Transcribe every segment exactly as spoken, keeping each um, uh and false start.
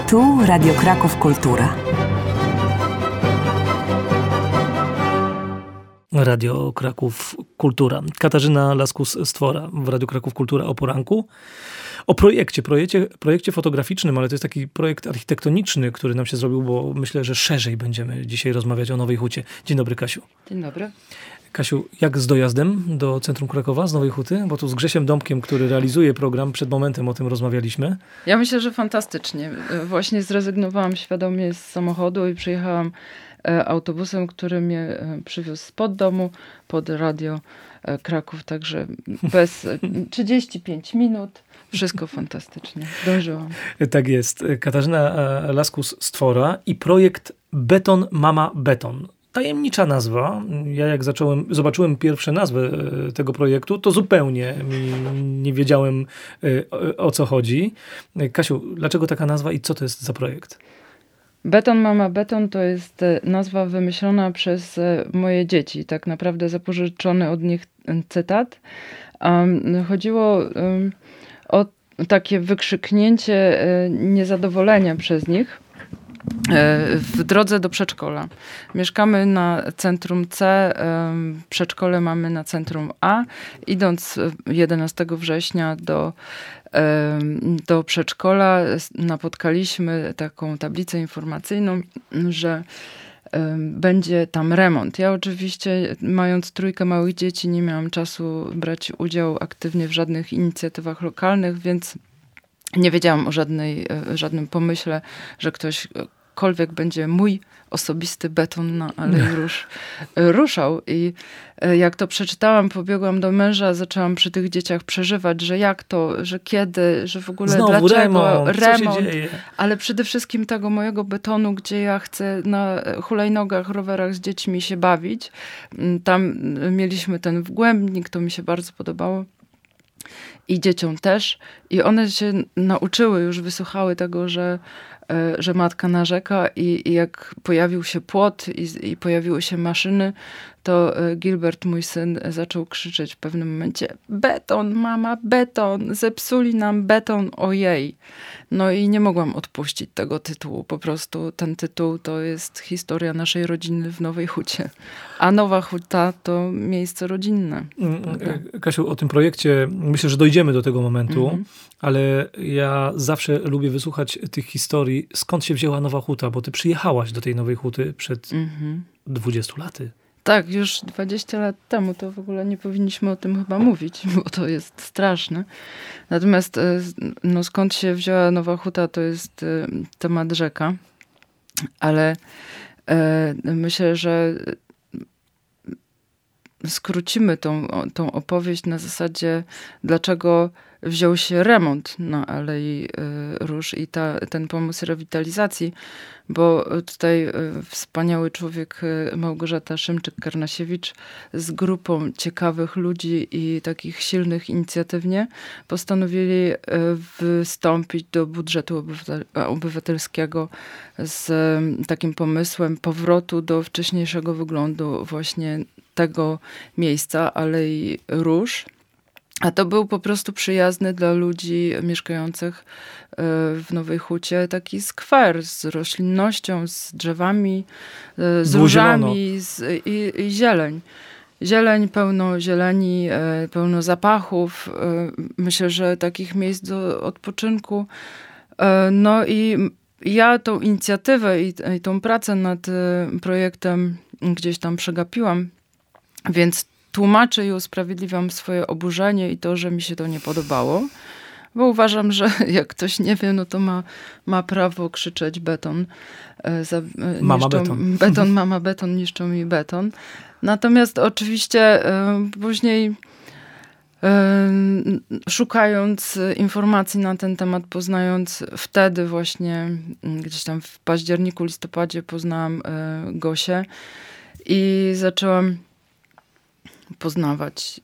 Tu Radio Kraków Kultura. Radio Kraków Kultura. Katarzyna Laskus-Stwora w Radio Kraków Kultura o poranku. O projekcie, projekcie, projekcie fotograficznym, ale to jest taki projekt architektoniczny, który nam się zrobił, bo myślę, że szerzej będziemy dzisiaj rozmawiać o Nowej Hucie. Dzień dobry, Kasiu. Dzień dobry. Kasiu, jak z dojazdem do centrum Krakowa, z Nowej Huty? Bo tu z Grzesiem Dąbkiem, który realizuje program, przed momentem o tym rozmawialiśmy. Ja myślę, że fantastycznie. Właśnie zrezygnowałam świadomie z samochodu i przyjechałam autobusem, który mnie przywiózł spod domu pod Radio Kraków, także bez trzydzieści pięć minut. Wszystko fantastycznie. Dążyłam. Tak jest. Katarzyna Laskus-Stwora i projekt Beton Mama Beton. Tajemnicza nazwa. Ja jak zacząłem, zobaczyłem pierwsze nazwę tego projektu, to zupełnie nie wiedziałem, o co chodzi. Kasiu, dlaczego taka nazwa i co to jest za projekt? Beton Mama Beton to jest nazwa wymyślona przez moje dzieci. Tak naprawdę zapożyczony od nich cytat. Um, chodziło um, o takie wykrzyknięcie niezadowolenia przez nich w drodze do przedszkola. Mieszkamy na centrum C, przedszkole mamy na centrum A. Idąc jedenastego września do, do przedszkola, napotkaliśmy taką tablicę informacyjną, że będzie tam remont. Ja oczywiście, mając trójkę małych dzieci, nie miałam czasu brać udziału aktywnie w żadnych inicjatywach lokalnych, więc nie wiedziałam o żadnej, żadnym pomyśle, że ktośkolwiek będzie mój osobisty beton na Alei Róż ruszał. I jak to przeczytałam, pobiegłam do męża, zaczęłam przy tych dzieciach przeżywać, że jak to, że kiedy, że w ogóle Znowu dlaczego, remont, remont co się dzieje? Ale przede wszystkim tego mojego betonu, gdzie ja chcę na hulajnogach, rowerach z dziećmi się bawić. Tam mieliśmy ten wgłębnik, to mi się bardzo podobało. I dzieciom też. I one się nauczyły, już wysłuchały tego, że, że matka narzeka i, i jak pojawił się płot i, i pojawiły się maszyny, to Gilbert, mój syn, zaczął krzyczeć w pewnym momencie: beton, mama, beton, zepsuli nam beton, ojej. No i nie mogłam odpuścić tego tytułu. Po prostu ten tytuł to jest historia naszej rodziny w Nowej Hucie. A Nowa Huta to miejsce rodzinne. Kasiu, o tym projekcie myślę, że dojdziemy do tego momentu, mm-hmm. ale ja zawsze lubię wysłuchać tych historii, skąd się wzięła Nowa Huta, bo ty przyjechałaś do tej Nowej Huty przed mm-hmm. dwudziestu laty. Tak, już dwadzieścia lat temu, to w ogóle nie powinniśmy o tym chyba mówić, bo to jest straszne. Natomiast no, skąd się wzięła Nowa Huta, to jest temat rzeka, ale e, myślę, że skrócimy tą, tą opowieść na zasadzie, dlaczego wziął się remont na Alei Róż i ta, ten pomysł rewitalizacji, bo tutaj wspaniały człowiek Małgorzata Szymczyk-Karnasiewicz z grupą ciekawych ludzi i takich silnych inicjatywnie postanowili wystąpić do budżetu obywatelskiego z takim pomysłem powrotu do wcześniejszego wyglądu właśnie tego miejsca, Alei Róż. A to był po prostu przyjazny dla ludzi mieszkających w Nowej Hucie taki skwer z roślinnością, z drzewami, z różami z, i, i zieleń. Zieleń, pełno zieleni, pełno zapachów. Myślę, że takich miejsc do odpoczynku. No i ja tą inicjatywę i, i tą pracę nad projektem gdzieś tam przegapiłam, więc tłumaczę i usprawiedliwiam swoje oburzenie i to, że mi się to nie podobało, bo uważam, że jak ktoś nie wie, no to ma, ma prawo krzyczeć beton. Za, mama niszczą, beton. Beton, mama beton, niszczą mi beton. Natomiast oczywiście y, później y, szukając informacji na ten temat, poznając wtedy właśnie, gdzieś tam w październiku, listopadzie poznałam y, Gosię i zaczęłam poznawać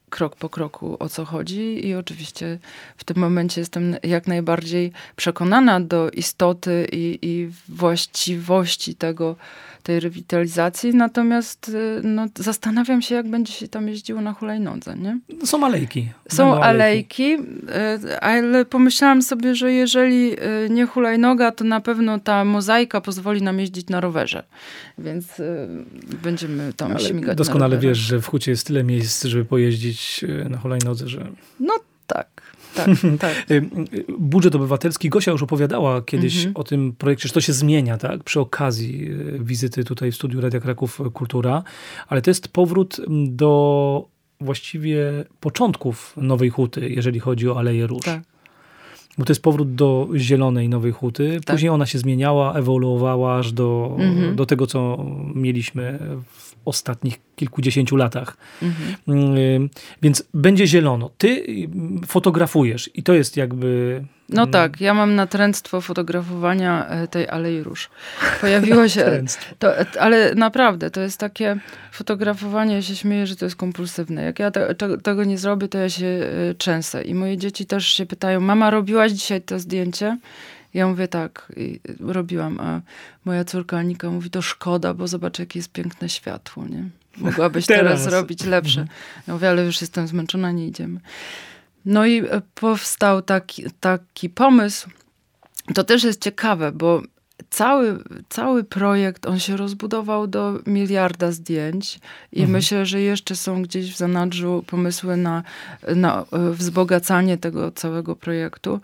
krok po kroku, o co chodzi i oczywiście w tym momencie jestem jak najbardziej przekonana do istoty i, i właściwości tego, tej rewitalizacji, natomiast no, zastanawiam się, jak będzie się tam jeździło na hulajnodze, nie? Są alejki. Są alejki, alejki, ale pomyślałam sobie, że jeżeli nie hulajnoga, to na pewno ta mozaika pozwoli nam jeździć na rowerze, więc będziemy tam ale śmigać doskonale na rowerze. Wiesz, że w Hucie jest tyle miejsc, żeby pojeździć na hulajnodze, że... No tak. Tak, tak. Budżet obywatelski. Gosia już opowiadała kiedyś Mhm. o tym projekcie, że to się zmienia, tak? Przy okazji wizyty tutaj w studiu Radia Kraków Kultura, ale to jest powrót do właściwie początków Nowej Huty, jeżeli chodzi o Aleję Róż. Tak. Bo to jest powrót do zielonej Nowej Huty. Tak. Później ona się zmieniała, ewoluowała aż do, Mhm. do tego, co mieliśmy w ostatnich kilkudziesięciu latach. Mhm. Więc będzie zielono. Ty fotografujesz i to jest jakby... No tak, ja mam natręctwo fotografowania tej Alei Róż. Pojawiło się... to, ale naprawdę, to jest takie fotografowanie, ja się śmieję, że to jest kompulsywne. Jak ja te, te, tego nie zrobię, to ja się trzęsę. I moje dzieci też się pytają, mama, robiłaś dzisiaj to zdjęcie? Ja mówię tak, i robiłam, a moja córka Anika mówi, to szkoda, bo zobacz, jakie jest piękne światło, nie? Mogłabyś teraz, teraz zrobić lepsze. Ja mówię, ale już jestem zmęczona, nie idziemy. No i powstał taki, taki pomysł. To też jest ciekawe, bo cały, cały projekt, on się rozbudował do miliarda zdjęć i mhm. myślę, że jeszcze są gdzieś w zanadrzu pomysły na, na wzbogacanie tego całego projektu.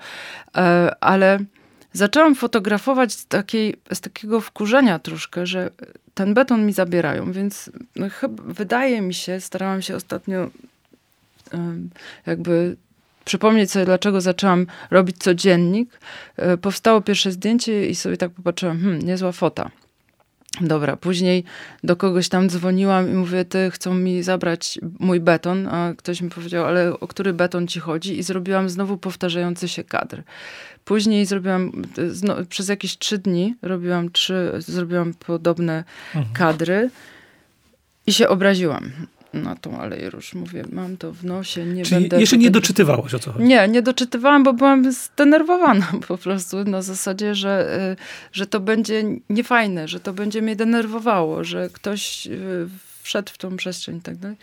Ale zaczęłam fotografować z, takiej, z takiego wkurzenia troszkę, że ten beton mi zabierają, więc no, chyba, wydaje mi się, starałam się ostatnio um, jakby przypomnieć sobie, dlaczego zaczęłam robić codziennik. E, powstało pierwsze zdjęcie i sobie tak popatrzyłam, hmm, niezła fota. Dobra, później do kogoś tam dzwoniłam i mówię, ty chcą mi zabrać mój beton, a ktoś mi powiedział, ale o który beton ci chodzi? I zrobiłam znowu powtarzający się kadr. Później zrobiłam, no, przez jakieś trzy dni robiłam trzy, zrobiłam podobne mhm. kadry i się obraziłam na tą Aleję Róż. Mówię, mam to w nosie, nie Czyli będę... jeszcze nie doczytywałaś, o co chodzi? Nie, nie doczytywałam, bo byłam zdenerwowana po prostu na zasadzie, że, że to będzie niefajne, że to będzie mnie denerwowało, że ktoś wszedł w tą przestrzeń i tak dalej.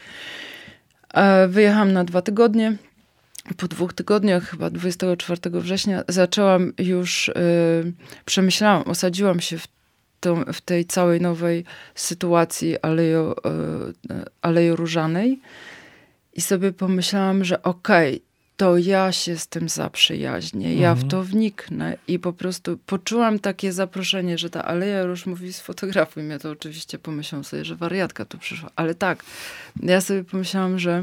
Wyjechałam na dwa tygodnie. Po dwóch tygodniach, chyba dwudziestego czwartego września, zaczęłam już, przemyślałam, osadziłam się w To, w tej całej nowej sytuacji Alejo, Alejo Różanej i sobie pomyślałam, że okej, okay, to ja się z tym zaprzyjaźnię, ja mhm. w to wniknę i po prostu poczułam takie zaproszenie, że ta Aleja Róż mówi, sfotografuj mnie, to oczywiście pomyślałam sobie, że wariatka tu przyszła, ale tak, ja sobie pomyślałam, że,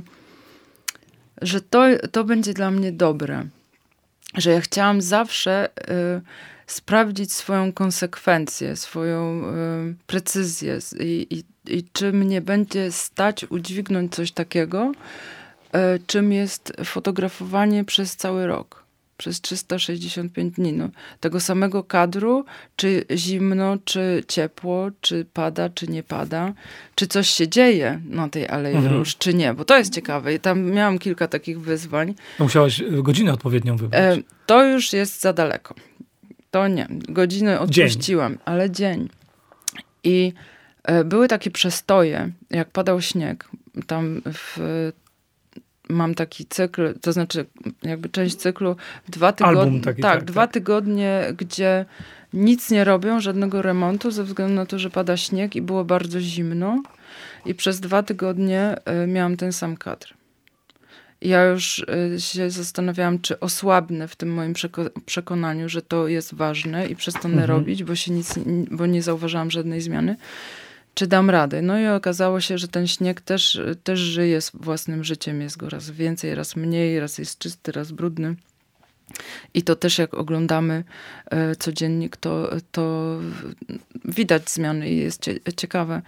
że to, to będzie dla mnie dobre, że ja chciałam zawsze y, sprawdzić swoją konsekwencję, swoją y, precyzję i, i, i czy mnie będzie stać udźwignąć coś takiego, y, czym jest fotografowanie przez cały rok, przez trzysta sześćdziesiąt pięć dni. No, tego samego kadru, czy zimno, czy ciepło, czy pada, czy nie pada, czy coś się dzieje na tej Alei mhm. Róż, czy nie, bo to jest ciekawe i tam miałam kilka takich wyzwań. No, musiałaś godzinę odpowiednią wybrać. Y, to już jest za daleko. To nie. Godzinę odpuściłam, dzień. ale dzień. I e, były takie przestoje, jak padał śnieg. Tam w, mam taki cykl, to znaczy jakby część cyklu dwa tygodnie. Album taki, tak, tak, dwa tak. tygodnie, gdzie nic nie robią, żadnego remontu, ze względu na to, że pada śnieg i było bardzo zimno. I przez dwa tygodnie e, miałam ten sam kadr. Ja już się zastanawiałam, czy osłabnę w tym moim przeko- przekonaniu, że to jest ważne i przestanę mhm. robić, bo się nic, bo nie zauważyłam żadnej zmiany. Czy dam radę? No i okazało się, że ten śnieg też, też żyje własnym życiem. Jest go raz więcej, raz mniej, raz jest czysty, raz brudny. I to też jak oglądamy e, codziennik, to, to widać zmiany i jest cie- ciekawe.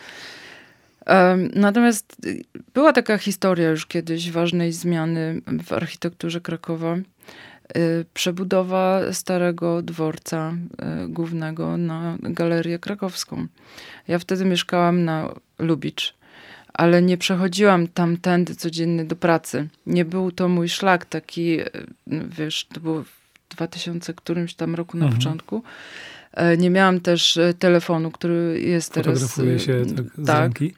Natomiast była taka historia już kiedyś ważnej zmiany w architekturze Krakowa. Przebudowa starego dworca głównego na Galerię Krakowską. Ja wtedy mieszkałam na Lubicz, ale nie przechodziłam tamtędy codziennie do pracy. Nie był to mój szlak taki, wiesz, to było w dwa tysiące którymś tam roku na mhm. początku. Nie miałam też telefonu, który jest teraz... Fotografuje się tak z tak. ręki.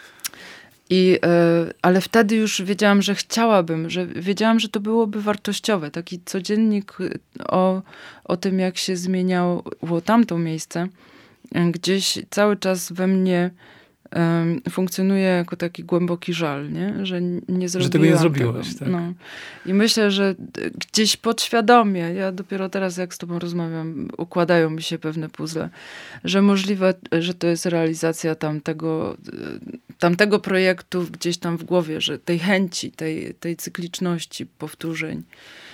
I, ale wtedy już wiedziałam, że chciałabym, że wiedziałam, że to byłoby wartościowe. Taki codziennik o, o tym, jak się zmieniało tamto miejsce. Gdzieś cały czas we mnie um, funkcjonuje jako taki głęboki żal, nie? Że nie zrobiłam Że tego nie zrobiłaś, tego. tak. No. I myślę, że gdzieś podświadomie, ja dopiero teraz jak z tobą rozmawiam, układają mi się pewne puzzle, że możliwe, że to jest realizacja tamtego, tamtego projektu gdzieś tam w głowie, że tej chęci, tej, tej cykliczności powtórzeń.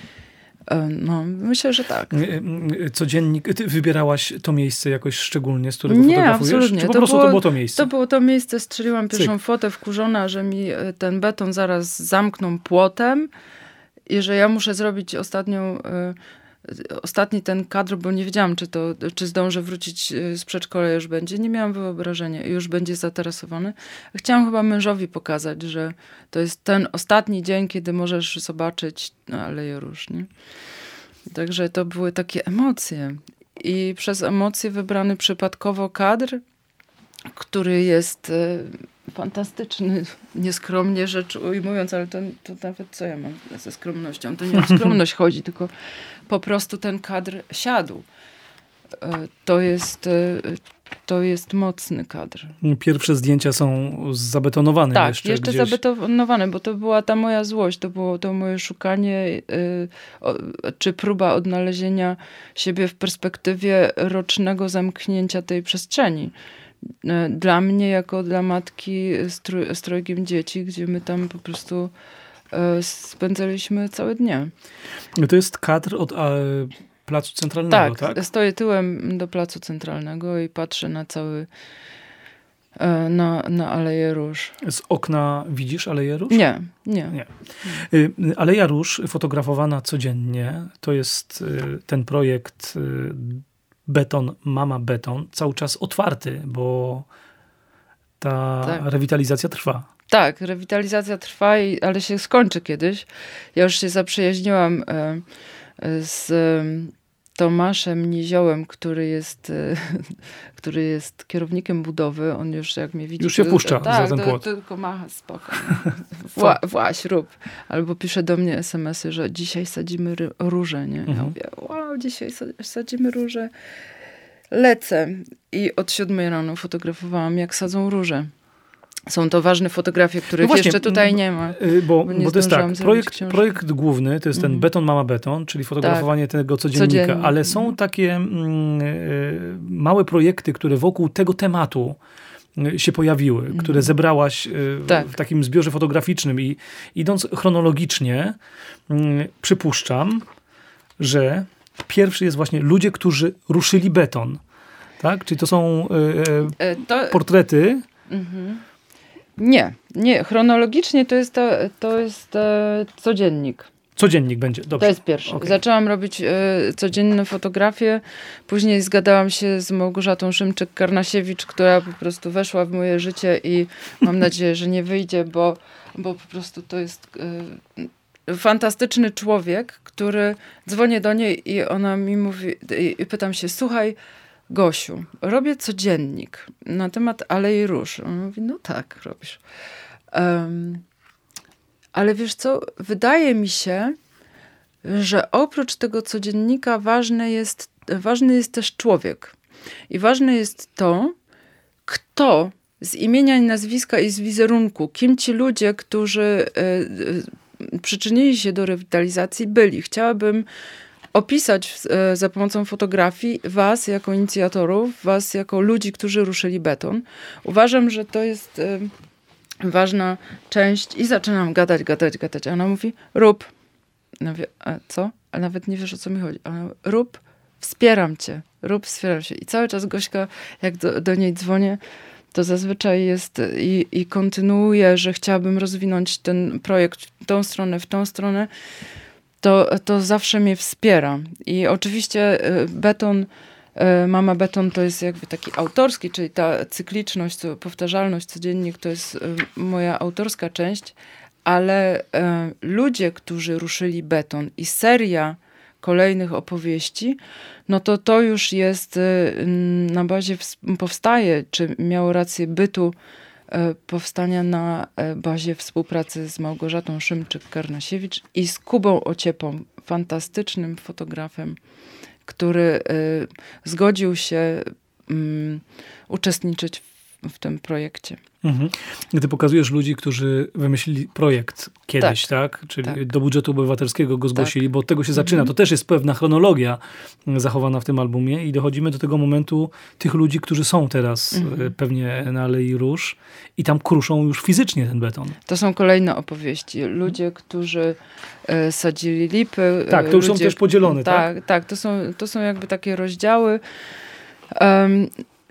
No, myślę, że tak. Codziennik, ty wybierałaś to miejsce jakoś szczególnie, z którego nie, fotografujesz? Absolutnie. Czy po to prostu było, to było to miejsce? To było to miejsce, strzeliłam pierwszą Cyk. fotę wkurzona, że mi ten beton zaraz zamkną płotem i że ja muszę zrobić ostatnią, y, ostatni ten kadr, bo nie wiedziałam, czy, to, czy zdążę wrócić z przedszkola, już będzie. Nie miałam wyobrażenia, już będzie zatarasowany. Chciałam chyba mężowi pokazać, że to jest ten ostatni dzień, kiedy możesz zobaczyć no, Aleję Róż, nie? Także to były takie emocje. I przez emocje wybrany przypadkowo kadr, który jest y, fantastyczny, nieskromnie rzecz ujmując, ale to, to nawet co ja mam ze skromnością? To nie o skromność chodzi, tylko po prostu ten kadr siadł. Y, to jest... Y, To jest mocny kadr. Pierwsze zdjęcia są zabetonowane tak, jeszcze. jeszcze gdzieś. zabetonowane, bo to była ta moja złość, to było to moje szukanie, y, o, czy próba odnalezienia siebie w perspektywie rocznego zamknięcia tej przestrzeni. Y, dla mnie, jako dla matki z, trój, z trojgiem dzieci, gdzie my tam po prostu y, spędzaliśmy całe dnie. To jest kadr od... A... Placu Centralnego, tak? Tak, stoję tyłem do Placu Centralnego i patrzę na cały, na, na Aleję Róż. Z okna widzisz Aleję Róż? Nie, nie. nie. Aleja Róż fotografowana codziennie, to jest ten projekt Beton, Mama Beton, cały czas otwarty, bo ta tak. rewitalizacja trwa. Tak, rewitalizacja trwa, ale się skończy kiedyś. Ja już się zaprzyjaźniłam z Tomaszem Niziołem, który jest, który jest kierownikiem budowy. On już jak mnie widzi... Już się puszcza tak, za ten płot. To, tylko macha, spoko. Wła, właś, rób. Albo pisze do mnie es em esy, że dzisiaj sadzimy róże, nie? Mhm. Ja mówię, wow, dzisiaj sadzimy róże. Lecę i od siódmej rano fotografowałam, jak sadzą róże. Są to ważne fotografie, których no właśnie, jeszcze tutaj nie ma. Bo, bo, bo to jest tak, projekt, projekt główny to jest ten mm. Beton Mama Beton, czyli fotografowanie tak. tego codziennika, Codziennik. ale są takie mm, y, małe projekty, które wokół tego tematu y, się pojawiły, mm. które zebrałaś y, tak. w, w takim zbiorze fotograficznym i idąc chronologicznie y, przypuszczam, że pierwszy jest właśnie ludzie, którzy ruszyli beton. Tak? Czyli to są y, y, to... portrety. Mm-hmm. Nie, nie. Chronologicznie to jest, to, to jest e, codziennik. Codziennik będzie, dobrze. To jest pierwszy. Okay. Zaczęłam robić e, codzienne fotografie. Później zgadałam się z Małgorzatą Szymczyk-Karnasiewicz, która po prostu weszła w moje życie i mam nadzieję, że nie wyjdzie, bo, bo po prostu to jest e, fantastyczny człowiek, który dzwonię do niej i ona mi mówi, i, i pytam się, słuchaj, Gosiu, robię codziennik na temat Alei Róż. On mówi, no tak, robisz. Um, ale wiesz co, wydaje mi się, że oprócz tego codziennika ważny jest, ważny jest też człowiek. I ważne jest to, kto z imienia i nazwiska i z wizerunku, kim ci ludzie, którzy y, y, przyczynili się do rewitalizacji, byli. Chciałabym opisać e, za pomocą fotografii was jako inicjatorów, was jako ludzi, którzy ruszyli beton. Uważam, że to jest e, ważna część i zaczynam gadać, gadać, gadać. A ona mówi, rób. Ja mówię, a co? A nawet nie wiesz, o co mi chodzi. A ona mówi, rób, wspieram cię. Rób, wspieram cię. I cały czas Gośka, jak do, do niej dzwonię, to zazwyczaj jest i, i kontynuuje, że chciałabym rozwinąć ten projekt w tą stronę, w tą stronę. To, to zawsze mnie wspiera. I oczywiście beton Mama Beton to jest jakby taki autorski, czyli ta cykliczność, powtarzalność, codziennik to jest moja autorska część, ale ludzie, którzy ruszyli beton i seria kolejnych opowieści, no to to już jest na bazie, powstaje, czy miało rację bytu, powstania na bazie współpracy z Małgorzatą Szymczyk-Karnasiewicz i z Kubą Ociepą, fantastycznym fotografem, który zgodził się uczestniczyć w, w tym projekcie. Mhm. Ty pokazujesz ludzi, którzy wymyślili projekt kiedyś, tak? tak? Czyli tak. do budżetu obywatelskiego go zgłosili, tak. bo od tego się zaczyna. Mhm. To też jest pewna chronologia zachowana w tym albumie i dochodzimy do tego momentu tych ludzi, którzy są teraz mhm. pewnie na Alei Róż i tam kruszą już fizycznie ten beton. To są kolejne opowieści. Ludzie, którzy e, sadzili lipy. Tak, to już ludzie, są też podzielone, tak? Tak, tak. To są, to są jakby takie rozdziały. Um,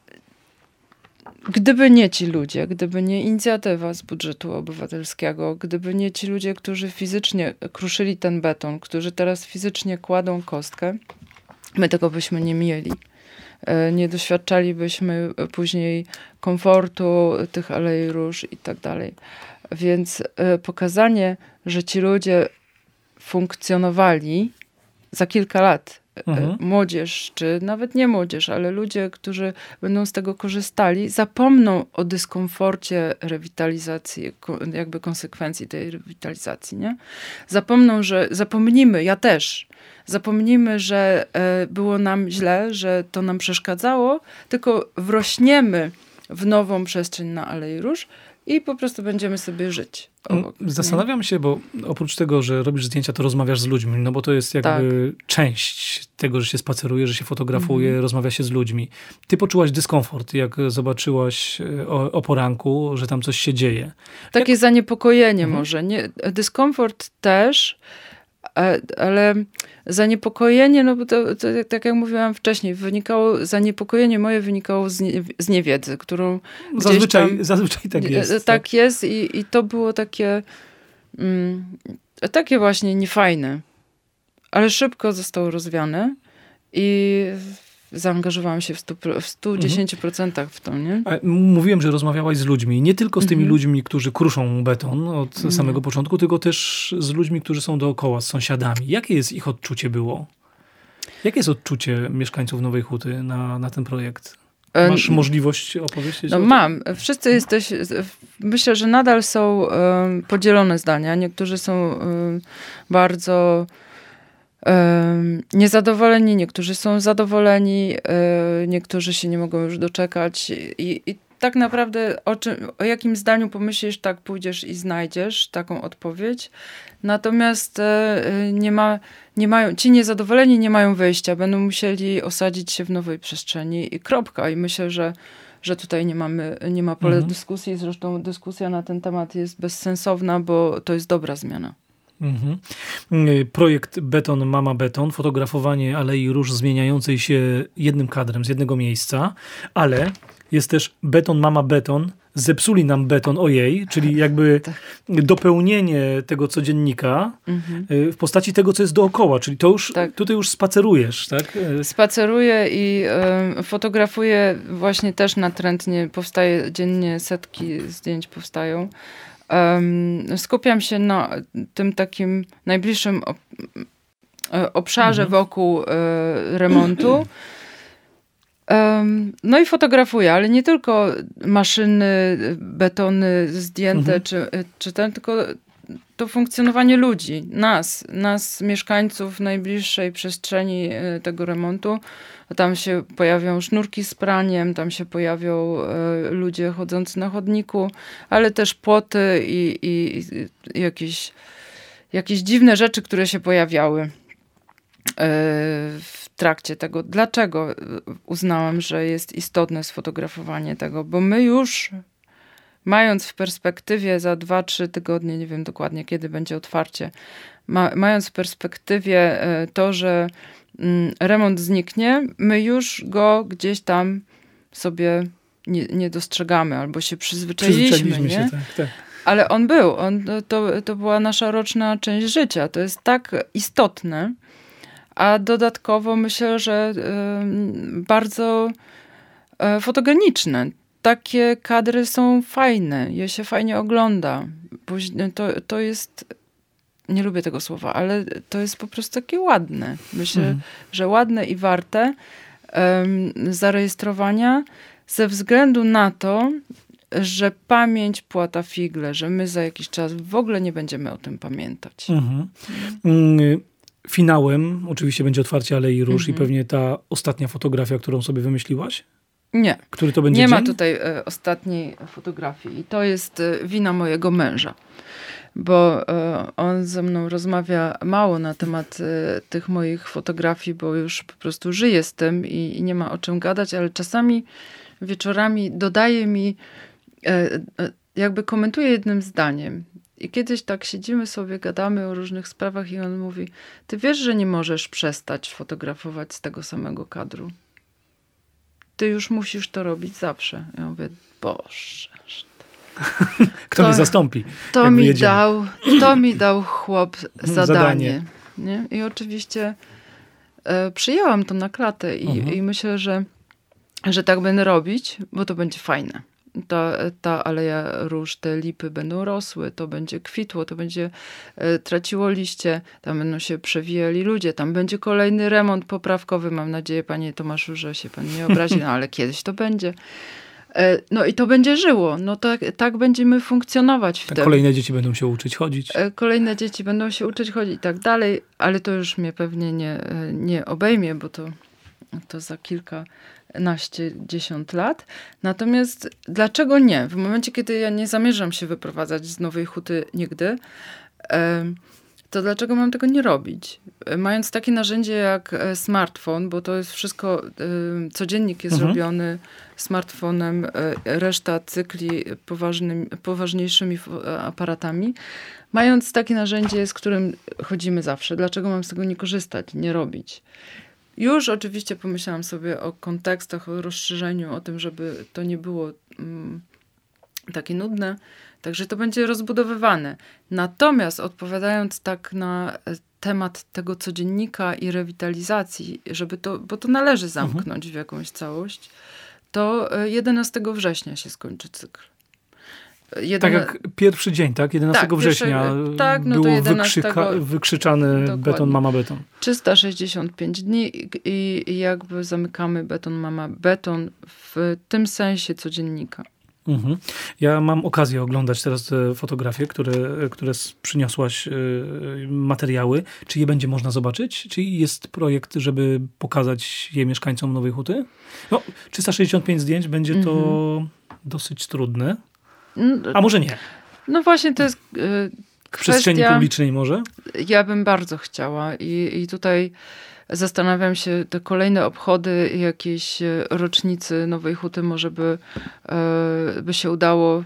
Gdyby nie ci ludzie, gdyby nie inicjatywa z budżetu obywatelskiego, gdyby nie ci ludzie, którzy fizycznie kruszyli ten beton, którzy teraz fizycznie kładą kostkę, my tego byśmy nie mieli. Nie doświadczalibyśmy później komfortu tych Alei Róż i tak dalej. Więc pokazanie, że ci ludzie funkcjonowali za kilka lat, Mhm. młodzież, czy nawet nie młodzież, ale ludzie, którzy będą z tego korzystali, zapomną o dyskomforcie rewitalizacji, jakby konsekwencji tej rewitalizacji, nie? Zapomną, że, zapomnimy, ja też, zapomnimy, że e, było nam źle, że to nam przeszkadzało, tylko wrośniemy w nową przestrzeń na Alei Róż i po prostu będziemy sobie żyć obok. Zastanawiam się, bo oprócz tego, że robisz zdjęcia, to rozmawiasz z ludźmi, no bo to jest jakby tak. część tego, że się spaceruje, że się fotografuje, mm. rozmawia się z ludźmi. Ty poczułaś dyskomfort, jak zobaczyłaś o, o poranku, że tam coś się dzieje. Takie jak... zaniepokojenie mhm. może. Nie, dyskomfort też, ale zaniepokojenie, no bo to, to tak jak mówiłam wcześniej, wynikało, zaniepokojenie moje wynikało z, nie, z niewiedzy, którą zazwyczaj, tam, zazwyczaj tak jest. Tak, tak jest i, i to było takie mm, takie właśnie niefajne, ale szybko zostało rozwiane i zaangażowałam się w stu dziesięciu procentach w to, nie? A mówiłem, że rozmawiałaś z ludźmi. Nie tylko z tymi mhm. ludźmi, którzy kruszą beton od mhm. samego początku, tylko też z ludźmi, którzy są dookoła, z sąsiadami. Jakie jest ich odczucie było? Jakie jest odczucie mieszkańców Nowej Huty na, na ten projekt? Masz możliwość opowiedzieć? No mam. Wszyscy jesteś... Myślę, że nadal są um, podzielone zdania. Niektórzy są um, bardzo... niezadowoleni, niektórzy są zadowoleni, niektórzy się nie mogą już doczekać i, i tak naprawdę o, czym, o jakim zdaniu pomyślisz, tak pójdziesz i znajdziesz taką odpowiedź. Natomiast nie ma, nie mają, ci niezadowoleni nie mają wyjścia, będą musieli osadzić się w nowej przestrzeni i kropka. I myślę, że że tutaj nie mamy, nie ma pola mhm. dyskusji. Zresztą dyskusja na ten temat jest bezsensowna, bo to jest dobra zmiana. Mhm. Projekt Beton, Mama Beton, fotografowanie Alei Róż zmieniającej się jednym kadrem z jednego miejsca, ale jest też Beton, Mama Beton, zepsuli nam beton, ojej, czyli jakby dopełnienie tego codziennika mhm. w postaci tego, co jest dookoła, czyli to już, tak. tutaj już spacerujesz, tak? Spaceruję i y, fotografuję właśnie też natrętnie, powstaje dziennie, setki zdjęć powstają. Um, skupiam się na tym takim najbliższym ob, obszarze mhm. wokół y, remontu. Um, no i fotografuję, ale nie tylko maszyny, betony zdjęte, mhm. czy, czy ten, tylko to funkcjonowanie ludzi, nas, nas mieszkańców najbliższej przestrzeni tego remontu. Tam się pojawią sznurki z praniem, tam się pojawią y, ludzie chodzący na chodniku, ale też płoty i, i, i jakieś, jakieś dziwne rzeczy, które się pojawiały y, w trakcie tego. Dlaczego uznałam, że jest istotne sfotografowanie tego? Bo my już, mając w perspektywie za dwa, trzy tygodnie, nie wiem dokładnie kiedy będzie otwarcie, ma, mając w perspektywie y, to, że remont zniknie, my już go gdzieś tam sobie nie, nie dostrzegamy, albo się przyzwyczailiśmy, przyzwyczailiśmy nie? Się, tak, tak. Ale on był, on, to, to była nasza roczna część życia. To jest tak istotne, a dodatkowo myślę, że bardzo fotogeniczne. Takie kadry są fajne, je się fajnie ogląda. To, to jest, nie lubię tego słowa, ale to jest po prostu takie ładne. Myślę, mm. że ładne i warte um, zarejestrowania ze względu na to, że pamięć płata figle, że my za jakiś czas w ogóle nie będziemy o tym pamiętać. Mm-hmm. Mm. Finałem oczywiście będzie otwarcie Alei Róż mm-hmm. i pewnie ta ostatnia fotografia, którą sobie wymyśliłaś? Nie. Który to będzie Nie dzień? ma tutaj e, ostatniej fotografii. I to jest e, wina mojego męża. Bo e, on ze mną rozmawia mało na temat e, tych moich fotografii, bo już po prostu żyje z tym i, i nie ma o czym gadać, ale czasami wieczorami dodaje mi, e, e, jakby komentuje jednym zdaniem. I kiedyś tak siedzimy sobie, gadamy o różnych sprawach i on mówi, ty wiesz, że nie możesz przestać fotografować z tego samego kadru. Ty już musisz to robić zawsze. Ja mówię, Boże. Kto to, mnie zastąpi? To mi, dał, to mi dał chłop zadanie. zadanie. Nie? I oczywiście e, przyjęłam to na klatę i, uh-huh. i myślę, że, że tak będę robić, bo to będzie fajne. Ta, ta aleja róż, te lipy będą rosły, to będzie kwitło, to będzie e, traciło liście, tam będą się przewijali ludzie, tam będzie kolejny remont poprawkowy. Mam nadzieję, panie Tomaszu, że się pan nie obrazi, no ale kiedyś to będzie. E, no i to będzie żyło. No tak, tak będziemy funkcjonować w tak tym. Kolejne dzieci będą się uczyć chodzić. E, kolejne dzieci będą się uczyć chodzić i tak dalej, ale to już mnie pewnie nie, nie obejmie, bo to, to za kilka naście, dziesiąt lat. Natomiast dlaczego nie? W momencie, kiedy ja nie zamierzam się wyprowadzać z Nowej Huty nigdy, to dlaczego mam tego nie robić? Mając takie narzędzie jak smartfon, bo to jest wszystko, codziennik jest mhm. robiony smartfonem, reszta cykli poważnym, poważniejszymi aparatami. Mając takie narzędzie, z którym chodzimy zawsze, dlaczego mam z tego nie korzystać, nie robić? Już oczywiście pomyślałam sobie o kontekstach, o rozszerzeniu, o tym, żeby to nie było mm, takie nudne. Także to będzie rozbudowywane. Natomiast odpowiadając tak na temat tego codziennika i rewitalizacji, żeby to, bo to należy zamknąć mhm. w jakąś całość, to jedenastego września się skończy cykl. Jedyne... Tak jak pierwszy dzień, tak? jedenastego tak, września pierwszy, tak, no było jedenastego... wykrzyka, wykrzyczany dokładnie. Beton Mama Beton. trzysta sześćdziesiąt pięć dni i, i jakby zamykamy Beton Mama Beton w tym sensie codziennika. Mhm. Ja mam okazję oglądać teraz te fotografie, które, które przyniosłaś, yy, materiały. Czy je będzie można zobaczyć? Czy jest projekt, żeby pokazać je mieszkańcom Nowej Huty? No, trzysta sześćdziesiąt pięć zdjęć będzie to mhm. dosyć trudne. A może nie? No właśnie to jest yy, w przestrzeni publicznej może? Ja bym bardzo chciała i, i tutaj zastanawiam się, te kolejne obchody jakiejś rocznicy Nowej Huty może by, e, by się udało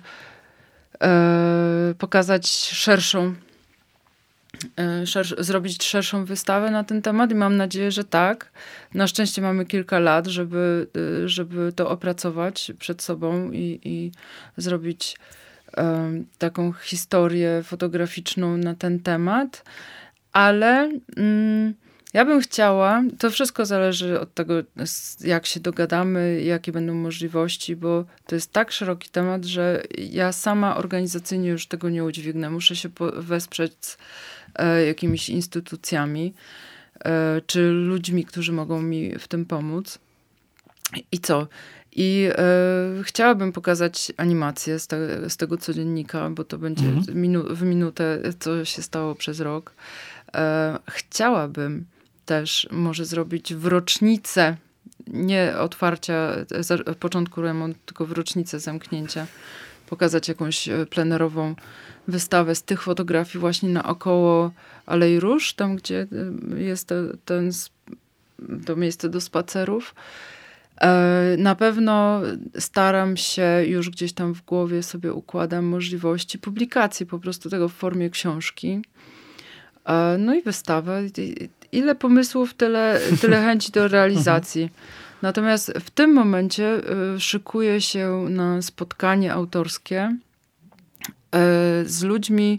e, pokazać szerszą, e, szersz, zrobić szerszą wystawę na ten temat i mam nadzieję, że tak. Na szczęście mamy kilka lat, żeby, żeby to opracować przed sobą i, i zrobić e, taką historię fotograficzną na ten temat. Ale mm, ja bym chciała, to wszystko zależy od tego, jak się dogadamy, jakie będą możliwości, bo to jest tak szeroki temat, że ja sama organizacyjnie już tego nie udźwignę. Muszę się wesprzeć z e, jakimiś instytucjami e, czy ludźmi, którzy mogą mi w tym pomóc. I co? I e, chciałabym pokazać animację z, te, z tego codziennika, bo to będzie mhm. minu- w minutę, co się stało przez rok. E, chciałabym też może zrobić w rocznicę, nie otwarcia, za, początku remontu, tylko w rocznicę zamknięcia, pokazać jakąś plenerową wystawę z tych fotografii właśnie naokoło Alei Róż, tam gdzie jest te, ten, to miejsce do spacerów. E, na pewno staram się, już gdzieś tam w głowie sobie układam możliwości publikacji po prostu tego w formie książki. E, no i wystawę. Ile pomysłów, tyle, tyle chęci do realizacji. Natomiast w tym momencie y, szykuję się na spotkanie autorskie y, z ludźmi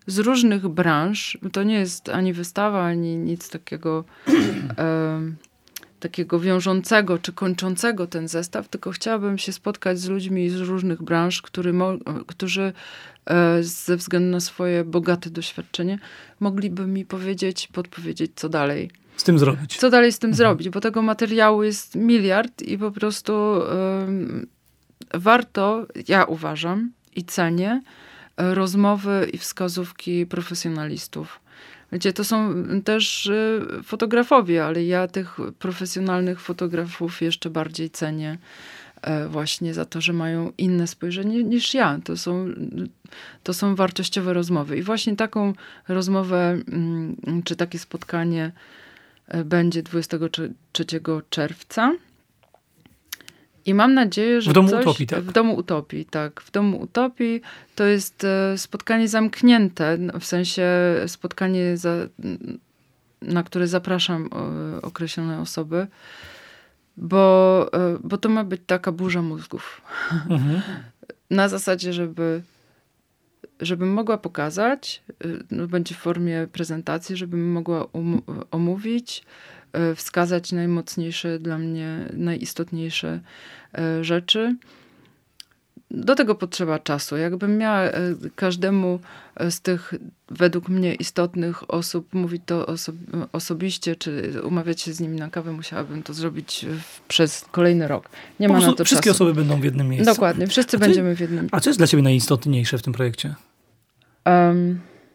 z różnych branż. To nie jest ani wystawa, ani nic takiego e, takiego wiążącego czy kończącego ten zestaw, tylko chciałabym się spotkać z ludźmi z różnych branż, który mo, którzy e, ze względu na swoje bogate doświadczenie mogliby mi powiedzieć, podpowiedzieć, co dalej. Z tym zrobić. Co dalej z tym mhm. zrobić, bo tego materiału jest miliard i po prostu e, warto, ja uważam i cenię, e, rozmowy i wskazówki profesjonalistów. Wiecie, to są też y, fotografowie, ale ja tych profesjonalnych fotografów jeszcze bardziej cenię e, właśnie za to, że mają inne spojrzenie niż ja. To są, to są wartościowe rozmowy. I właśnie taką rozmowę, mm, czy takie spotkanie e, będzie dwudziestego trzeciego czerwca. I mam nadzieję, że w Domu coś, Utopii, tak? W Domu Utopii, tak. W Domu Utopii to jest spotkanie zamknięte, w sensie spotkanie, za, na które zapraszam określone osoby, bo, bo to ma być taka burza mózgów. Mhm. Na zasadzie, żeby, żebym mogła pokazać, no będzie w formie prezentacji, żebym mogła um, omówić, wskazać najmocniejsze dla mnie, najistotniejsze rzeczy. Do tego potrzeba czasu. Jakbym miała każdemu z tych według mnie istotnych osób mówić to oso- osobiście, czy umawiać się z nimi na kawę, musiałabym to zrobić w, przez kolejny rok. Nie po ma na to wszystkie czasu. osoby będą w jednym miejscu. Dokładnie, wszyscy będziemy w jednym. A co jest dla ciebie najistotniejsze w tym projekcie? Um,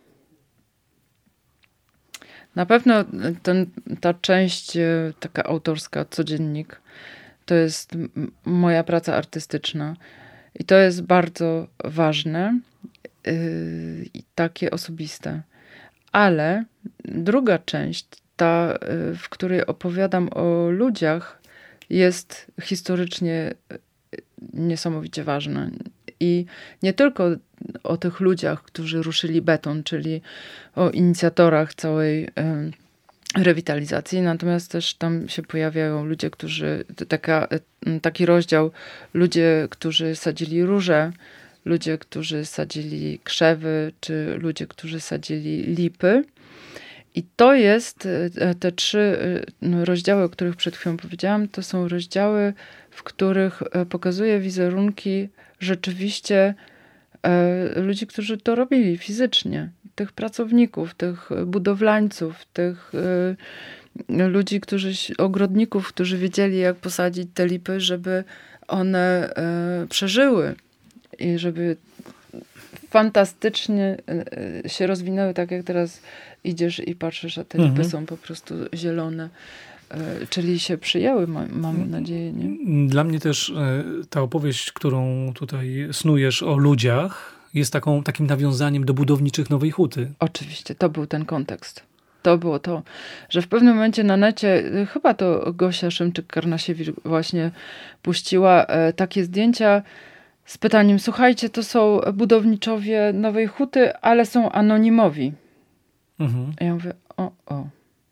Na pewno ten, ta część taka autorska, codziennik, to jest m- moja praca artystyczna. I to jest bardzo ważne i yy, takie osobiste. Ale druga część, ta, yy, w której opowiadam o ludziach, jest historycznie niesamowicie ważna. I nie tylko o tych ludziach, którzy ruszyli beton, czyli o inicjatorach całej y, rewitalizacji, natomiast też tam się pojawiają ludzie, którzy, taka, y, taki rozdział, ludzie, którzy sadzili róże, ludzie, którzy sadzili krzewy, czy ludzie, którzy sadzili lipy. I to jest, te trzy rozdziały, o których przed chwilą powiedziałam, to są rozdziały, w których pokazuję wizerunki rzeczywiście e, ludzi, którzy to robili fizycznie. Tych pracowników, tych budowlańców, tych e, ludzi, którzy, ogrodników, którzy wiedzieli, jak posadzić te lipy, żeby one e, przeżyły i żeby fantastycznie e, się rozwinęły, tak jak teraz idziesz i patrzysz, a te lipy mhm. są po prostu zielone. Czyli się przyjęły, mam nadzieję, nie? Dla mnie też ta opowieść, którą tutaj snujesz o ludziach, jest taką, takim nawiązaniem do budowniczych Nowej Huty. Oczywiście, to był ten kontekst. To było to, że w pewnym momencie na necie, chyba to Gosia Szymczyk-Karnasiewicz właśnie puściła takie zdjęcia z pytaniem, słuchajcie, to są budowniczowie Nowej Huty, ale są anonimowi. Mhm. A ja mówię, o, o.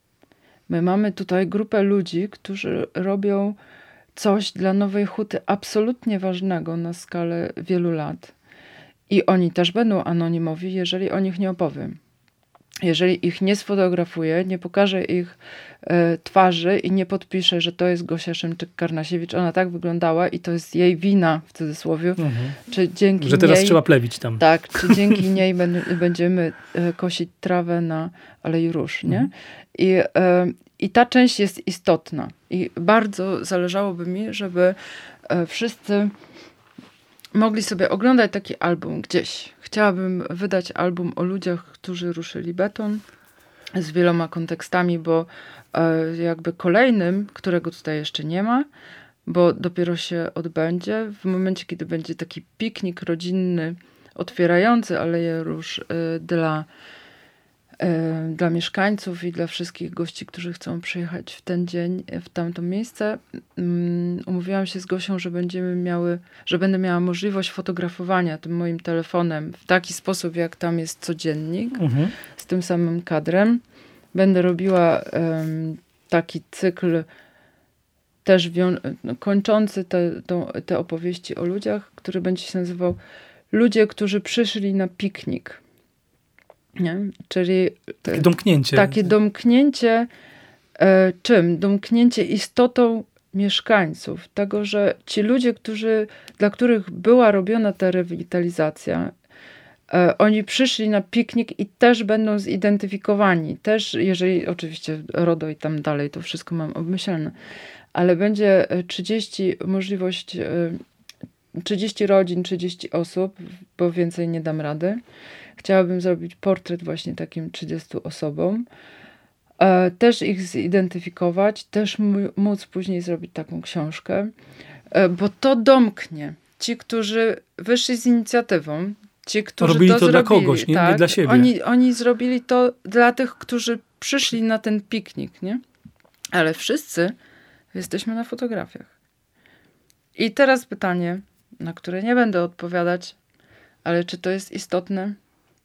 My mamy tutaj grupę ludzi, którzy robią coś dla Nowej Huty absolutnie ważnego na skalę wielu lat. I oni też będą anonimowi, jeżeli o nich nie opowiem. Jeżeli ich nie sfotografuję, nie pokażę ich e, twarzy i nie podpiszę, że to jest Gosia Szymczyk-Karnasiewicz, ona tak wyglądała i to jest jej wina, w cudzysłowie, mhm. czy dzięki że teraz niej, trzeba plewić tam. Tak, czy dzięki niej będziemy e, kosić trawę na Alei Róż, nie? Mhm. I, e, I ta część jest istotna. I bardzo zależałoby mi, żeby e, wszyscy mogli sobie oglądać taki album gdzieś. Chciałabym wydać album o ludziach, którzy ruszyli beton z wieloma kontekstami, bo e, jakby kolejnym, którego tutaj jeszcze nie ma, bo dopiero się odbędzie w momencie, kiedy będzie taki piknik rodzinny otwierający Aleję Róż e, dla dla mieszkańców i dla wszystkich gości, którzy chcą przyjechać w ten dzień, w tamto miejsce. Umówiłam się z Gosią, że będziemy miały, że będę miała możliwość fotografowania tym moim telefonem w taki sposób, jak tam jest codziennik, mhm. z tym samym kadrem. Będę robiła um, taki cykl też wią- kończący te, to, te opowieści o ludziach, który będzie się nazywał Ludzie, którzy przyszli na piknik. Nie? Czyli takie domknięcie. Takie domknięcie e, czym? Domknięcie istotą mieszkańców. Tego, że ci ludzie, którzy, dla których była robiona ta rewitalizacja, e, oni przyszli na piknik i też będą zidentyfikowani. Też, jeżeli oczywiście RODO i tam dalej, to wszystko mam obmyślane, ale będzie trzydzieści możliwość, trzydzieści rodzin, trzydzieści osób, bo więcej nie dam rady. Chciałabym zrobić portret właśnie takim trzydziestu osobom. Też ich zidentyfikować, też móc później zrobić taką książkę, bo to domknie. Ci, którzy wyszli z inicjatywą, ci, którzy robili to, to zrobili, dla kogoś, nie, tak, nie dla siebie. Oni, oni zrobili to dla tych, którzy przyszli na ten piknik, nie? Ale wszyscy jesteśmy na fotografiach. I teraz pytanie, na które nie będę odpowiadać, ale czy to jest istotne?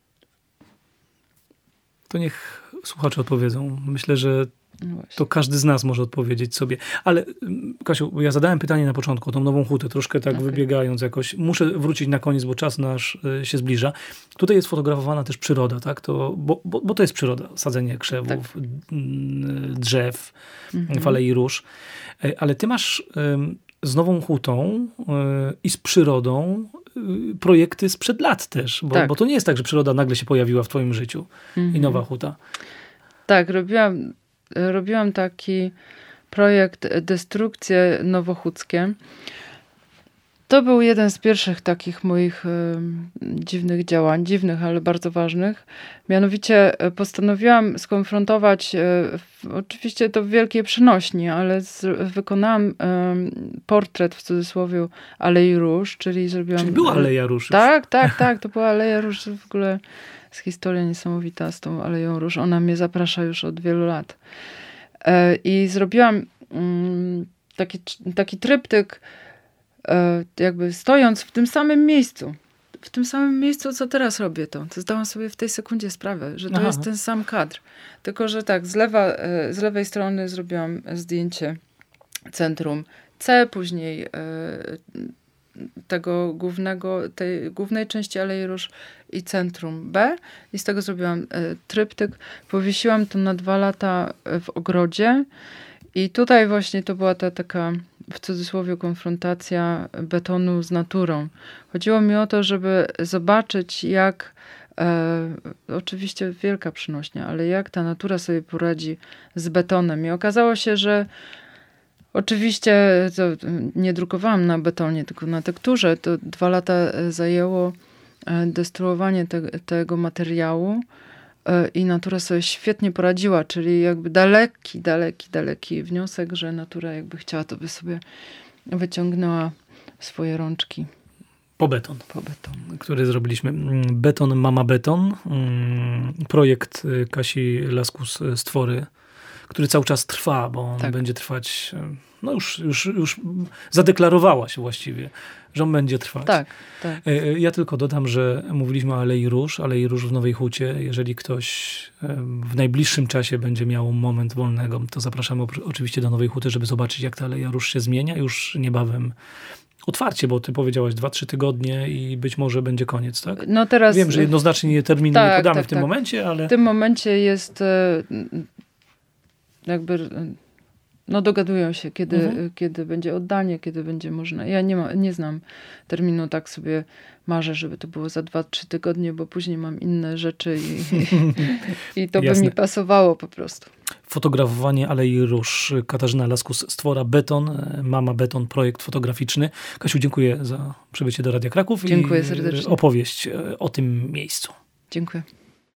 To niech słuchacze odpowiedzą. Myślę, że No to każdy z nas może odpowiedzieć sobie. Ale Kasiu, ja zadałem pytanie na początku o tą Nową Hutę, troszkę tak okay. wybiegając jakoś. Muszę wrócić na koniec, bo czas nasz się zbliża. Tutaj jest fotografowana też przyroda, tak? To, bo, bo, bo to jest przyroda. Sadzenie krzewów, tak. drzew, mhm. w Alei Róż. Ale ty masz z Nową Hutą i z przyrodą projekty sprzed lat też, bo, tak. bo to nie jest tak, że przyroda nagle się pojawiła w twoim życiu mhm. i Nowa Huta. Tak, robiłam, robiłam taki projekt Destrukcje Nowochódzkie. To był jeden z pierwszych takich moich y, dziwnych działań, dziwnych, ale bardzo ważnych. Mianowicie postanowiłam skonfrontować, y, w, oczywiście to w wielkiej przenośni, ale z, wykonałam y, portret w cudzysłowie Alei Róż, czyli zrobiłam... Czyli była Aleja Róż. Tak, tak, tak, to była Aleja Róż. W ogóle jest historia niesamowita z tą Aleją Róż. Ona mnie zaprasza już od wielu lat. Y, I zrobiłam y, taki, taki tryptyk, jakby stojąc w tym samym miejscu, w tym samym miejscu, co teraz robię to, to zdałam sobie w tej sekundzie sprawę, że to Aha. jest ten sam kadr. Tylko, że tak, z, lewa, z lewej strony zrobiłam zdjęcie centrum C, później tego głównego, tej głównej części Alei Róż i centrum B. I z tego zrobiłam tryptyk. Powiesiłam to na dwa lata w ogrodzie. I tutaj właśnie to była ta taka, w cudzysłowie, konfrontacja betonu z naturą. Chodziło mi o to, żeby zobaczyć, jak, e, oczywiście wielka przynośnia, ale jak ta natura sobie poradzi z betonem. I okazało się, że oczywiście to nie drukowałam na betonie, tylko na tekturze. To dwa lata zajęło destruowanie te, tego materiału. I natura sobie świetnie poradziła, czyli jakby daleki, daleki, daleki wniosek, że natura jakby chciała, to by sobie wyciągnęła swoje rączki. Po beton. Po beton. Który zrobiliśmy. Beton Mama Beton. Projekt Kasi Laskus Stwory, który cały czas trwa, bo on tak. będzie trwać, no już, już, już zadeklarowała się właściwie, że on będzie trwać. Tak, tak. Ja tylko dodam, że mówiliśmy o Alei Róż, Alei Róż w Nowej Hucie. Jeżeli ktoś w najbliższym czasie będzie miał moment wolnego, to zapraszamy oczywiście do Nowej Huty, żeby zobaczyć, jak ta Aleja Róż się zmienia. Już niebawem otwarcie, bo ty powiedziałaś dwa, trzy tygodnie i być może będzie koniec, tak? No teraz... Wiem, że jednoznacznie terminu tak, nie podamy tak, w tym tak. momencie, ale... W tym momencie jest jakby... No dogadują się, kiedy, mhm. kiedy będzie oddanie, kiedy będzie można. Ja nie, ma, nie znam terminu, tak sobie marzę, żeby to było za dwa, trzy tygodnie, bo później mam inne rzeczy i, i to by mi pasowało po prostu. Fotografowanie Alei Róż. Katarzyna Laskus Stwora, Beton, Mama Beton, projekt fotograficzny. Kasiu, dziękuję za przybycie do Radia Kraków. Dziękuję i serdecznie. Opowieść o tym miejscu. Dziękuję.